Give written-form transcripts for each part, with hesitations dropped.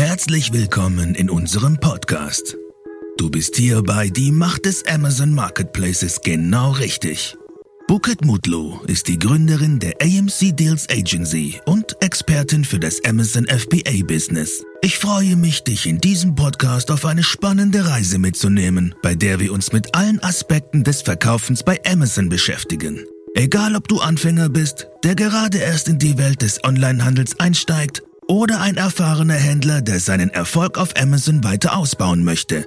Herzlich willkommen in unserem Podcast. Du bist hier bei Die Macht des Amazon Marketplaces genau richtig. Bukit Mutlu ist die Gründerin der AMC Deals Agency und Expertin für das Amazon FBA-Business. Ich freue mich, dich in diesem Podcast auf eine spannende Reise mitzunehmen, bei der wir uns mit allen Aspekten des Verkaufens bei Amazon beschäftigen. Egal, ob du Anfänger bist, der gerade erst in die Welt des Onlinehandels einsteigt, oder ein erfahrener Händler, der seinen Erfolg auf Amazon weiter ausbauen möchte.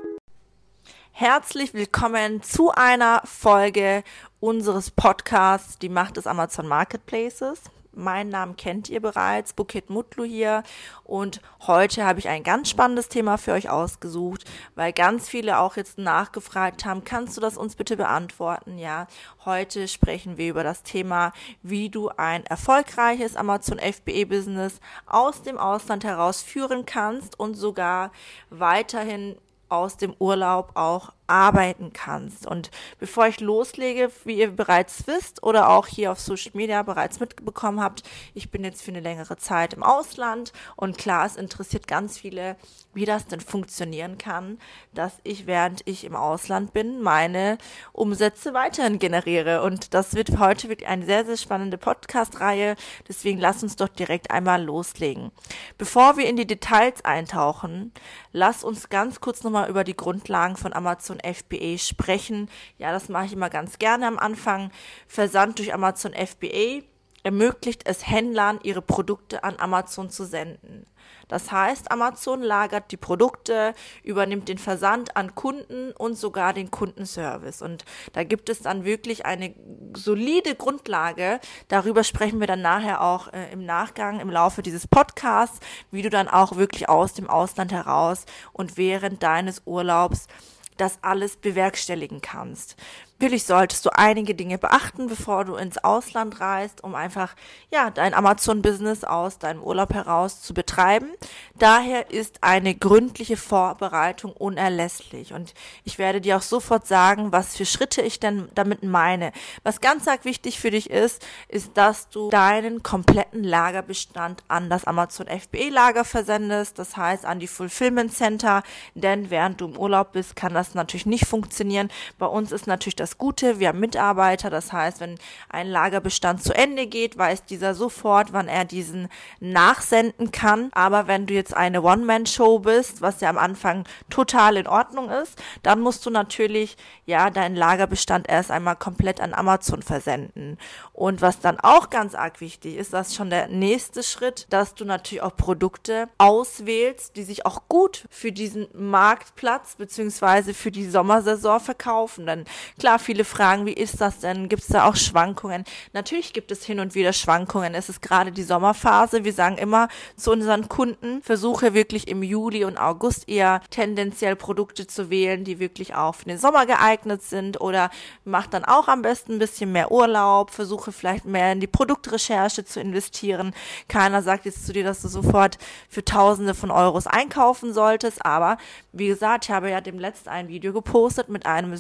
Herzlich willkommen zu einer Folge unseres Podcasts Die Macht des Amazon Marketplaces. Meinen Namen kennt ihr bereits, Bukit Mutlu hier, und heute habe ich ein ganz spannendes Thema für euch ausgesucht, weil ganz viele auch jetzt nachgefragt haben, kannst du das uns bitte beantworten? Ja, heute sprechen wir über das Thema, wie du ein erfolgreiches Amazon FBA-Business aus dem Ausland heraus führen kannst und sogar weiterhin aus dem Urlaub auch arbeiten kannst. Und bevor ich loslege, wie ihr bereits wisst oder auch hier auf Social Media bereits mitbekommen habt, ich bin jetzt für eine längere Zeit im Ausland und klar, es interessiert ganz viele, wie das denn funktionieren kann, dass ich, während ich im Ausland bin, meine Umsätze weiterhin generiere. Und das wird heute wirklich eine sehr, sehr spannende Podcast-Reihe. Deswegen lasst uns doch direkt einmal loslegen. Bevor wir in die Details eintauchen, lasst uns ganz kurz nochmal über die Grundlagen von Amazon FBA sprechen. Ja, das mache ich immer ganz gerne am Anfang. Versand durch Amazon FBA ermöglicht es Händlern, ihre Produkte an Amazon zu senden. Das heißt, Amazon lagert die Produkte, übernimmt den Versand an Kunden und sogar den Kundenservice. Und da gibt es dann wirklich eine solide Grundlage. Darüber sprechen wir dann nachher auch im Nachgang, im Laufe dieses Podcasts, wie du dann auch wirklich aus dem Ausland heraus und während deines Urlaubs das alles bewerkstelligen kannst. Natürlich solltest du einige Dinge beachten, bevor du ins Ausland reist, um einfach dein Amazon-Business aus deinem Urlaub heraus zu betreiben. Daher ist eine gründliche Vorbereitung unerlässlich. Und ich werde dir auch sofort sagen, was für Schritte ich denn damit meine. Was ganz arg wichtig für dich ist, dass du deinen kompletten Lagerbestand an das Amazon FBA-Lager versendest, das heißt an die Fulfillment Center, denn während du im Urlaub bist, kann das natürlich nicht funktionieren. Bei uns ist natürlich das Gute, wir haben Mitarbeiter, das heißt, wenn ein Lagerbestand zu Ende geht, weiß dieser sofort, wann er diesen nachsenden kann. Aber wenn du jetzt eine One-Man-Show bist, was ja am Anfang total in Ordnung ist, dann musst du natürlich deinen Lagerbestand erst einmal komplett an Amazon versenden. Und was dann auch ganz arg wichtig ist, das ist schon der nächste Schritt, dass du natürlich auch Produkte auswählst, die sich auch gut für diesen Marktplatz beziehungsweise für die Sommersaison verkaufen. Denn klar, viele fragen, wie ist das denn? Gibt es da auch Schwankungen? Natürlich gibt es hin und wieder Schwankungen. Es ist gerade die Sommerphase. Wir sagen immer zu unseren Kunden, versuche wirklich im Juli und August eher tendenziell Produkte zu wählen, die wirklich auch für den Sommer geeignet sind, oder mach dann auch am besten ein bisschen mehr Urlaub, versuche vielleicht mehr in die Produktrecherche zu investieren. Keiner sagt jetzt zu dir, dass du sofort für Tausende von Euros einkaufen solltest, aber wie gesagt, ich habe ja demnächst ein Video gepostet mit einem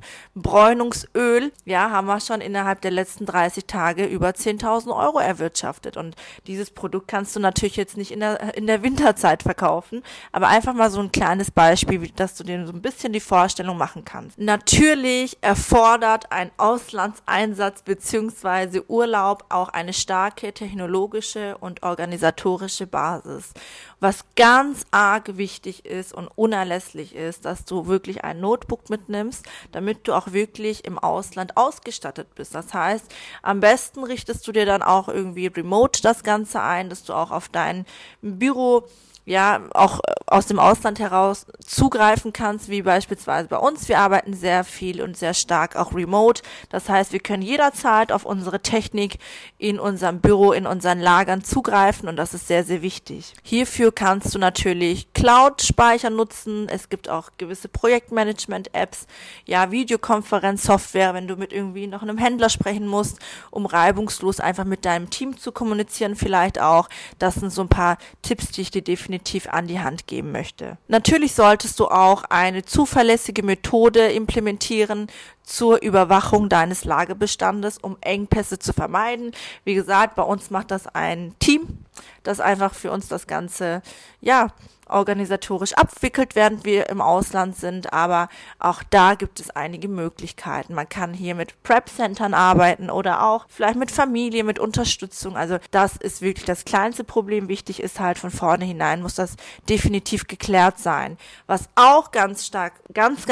Sonnenbräunungsöl. Ja, haben wir schon innerhalb der letzten 30 Tage über 10.000 Euro erwirtschaftet. Und dieses Produkt kannst du natürlich jetzt nicht in der Winterzeit verkaufen, aber einfach mal so ein kleines Beispiel, dass du dir so ein bisschen die Vorstellung machen kannst. Natürlich erfordert ein Auslandseinsatz bzw. Urlaub auch eine starke technologische und organisatorische Basis. Was ganz arg wichtig ist und unerlässlich ist, dass du wirklich ein Notebook mitnimmst, damit du auch wirklich im Ausland ausgestattet bist. Das heißt, am besten richtest du dir dann auch irgendwie remote das Ganze ein, dass du auch auf dein Büro auch aus dem Ausland heraus zugreifen kannst, wie beispielsweise bei uns. Wir arbeiten sehr viel und sehr stark auch remote. Das heißt, wir können jederzeit auf unsere Technik in unserem Büro, in unseren Lagern zugreifen, und das ist sehr, sehr wichtig. Hierfür kannst du natürlich Cloud-Speicher nutzen. Es gibt auch gewisse Projektmanagement-Apps, Videokonferenzsoftware, wenn du mit irgendwie noch einem Händler sprechen musst, um reibungslos einfach mit deinem Team zu kommunizieren vielleicht auch. Das sind so ein paar Tipps, die ich dir definitiv an die Hand geben möchte. Natürlich solltest du auch eine zuverlässige Methode implementieren zur Überwachung deines Lagerbestandes, um Engpässe zu vermeiden. Wie gesagt, bei uns macht das ein Team, das einfach für uns das Ganze, organisatorisch abwickelt, während wir im Ausland sind, aber auch da gibt es einige Möglichkeiten. Man kann hier mit Prep-Centern arbeiten oder auch vielleicht mit Familie, mit Unterstützung. Also das ist wirklich das kleinste Problem. Wichtig ist halt, von vornherein muss das definitiv geklärt sein. Was auch ganz stark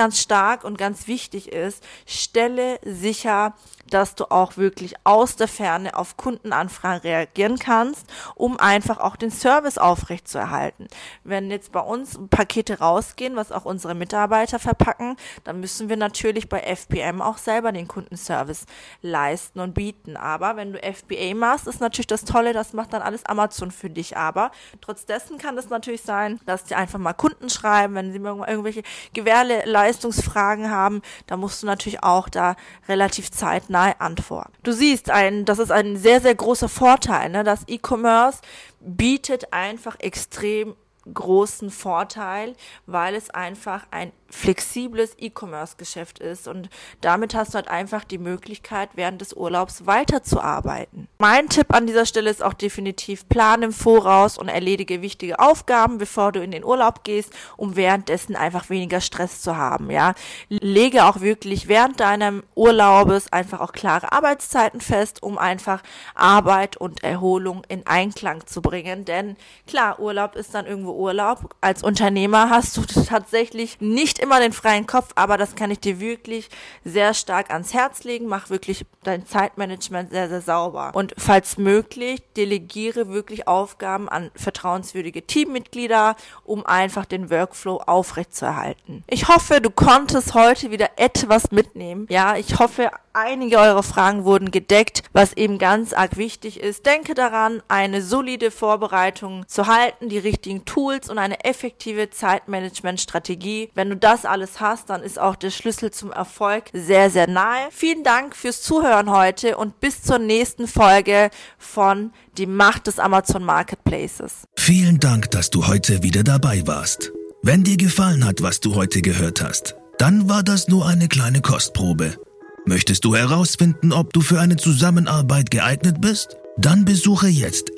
und ganz wichtig ist, stelle sicher, dass du auch wirklich aus der Ferne auf Kundenanfragen reagieren kannst, um einfach auch den Service aufrechtzuerhalten. Wenn jetzt bei uns Pakete rausgehen, was auch unsere Mitarbeiter verpacken, dann müssen wir natürlich bei FBM auch selber den Kundenservice leisten und bieten. Aber wenn du FBA machst, ist natürlich das Tolle, das macht dann alles Amazon für dich. Aber trotz dessen kann es natürlich sein, dass dir einfach mal Kunden schreiben, wenn sie irgendwelche Gewährleistungsfragen haben, da musst du natürlich auch da relativ zeitnah antworten. Du siehst, das ist ein sehr, sehr großer Vorteil, ne? Das E-Commerce bietet einfach extrem großen Vorteil, weil es einfach ein flexibles E-Commerce-Geschäft ist und damit hast du halt einfach die Möglichkeit, während des Urlaubs weiterzuarbeiten. Mein Tipp an dieser Stelle ist auch definitiv: Plan im Voraus und erledige wichtige Aufgaben, bevor du in den Urlaub gehst, um währenddessen einfach weniger Stress zu haben, ja. Lege auch wirklich während deinem Urlaubes einfach auch klare Arbeitszeiten fest, um einfach Arbeit und Erholung in Einklang zu bringen, denn klar, Urlaub ist dann irgendwo Urlaub. Als Unternehmer hast du tatsächlich nicht immer den freien Kopf, aber das kann ich dir wirklich sehr stark ans Herz legen. Mach wirklich dein Zeitmanagement sehr, sehr sauber. Und falls möglich, delegiere wirklich Aufgaben an vertrauenswürdige Teammitglieder, um einfach den Workflow aufrechtzuerhalten. Ich hoffe, du konntest heute wieder etwas mitnehmen. Ja, ich hoffe, einige eurer Fragen wurden gedeckt, was eben ganz arg wichtig ist. Denke daran, eine solide Vorbereitung zu halten, die richtigen Tools und eine effektive Zeitmanagement-Strategie. Wenn du das alles hast, dann ist auch der Schlüssel zum Erfolg sehr, sehr nahe. Vielen Dank fürs Zuhören heute und bis zur nächsten Folge von Die Macht des Amazon Marketplaces. Vielen Dank, dass du heute wieder dabei warst. Wenn dir gefallen hat, was du heute gehört hast, dann war das nur eine kleine Kostprobe. Möchtest du herausfinden, ob du für eine Zusammenarbeit geeignet bist? Dann besuche jetzt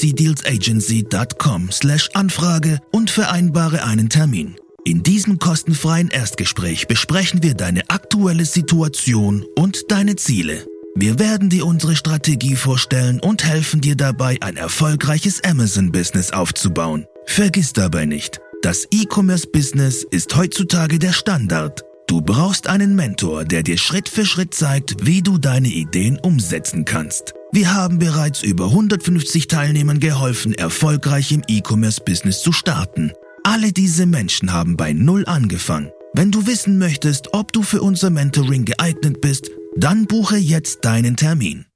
amcdealsagency.com/Anfrage und vereinbare einen Termin. In diesem kostenfreien Erstgespräch besprechen wir deine aktuelle Situation und deine Ziele. Wir werden dir unsere Strategie vorstellen und helfen dir dabei, ein erfolgreiches Amazon-Business aufzubauen. Vergiss dabei nicht, das E-Commerce-Business ist heutzutage der Standard. Du brauchst einen Mentor, der dir Schritt für Schritt zeigt, wie du deine Ideen umsetzen kannst. Wir haben bereits über 150 Teilnehmern geholfen, erfolgreich im E-Commerce-Business zu starten. Alle diese Menschen haben bei Null angefangen. Wenn du wissen möchtest, ob du für unser Mentoring geeignet bist, dann buche jetzt deinen Termin.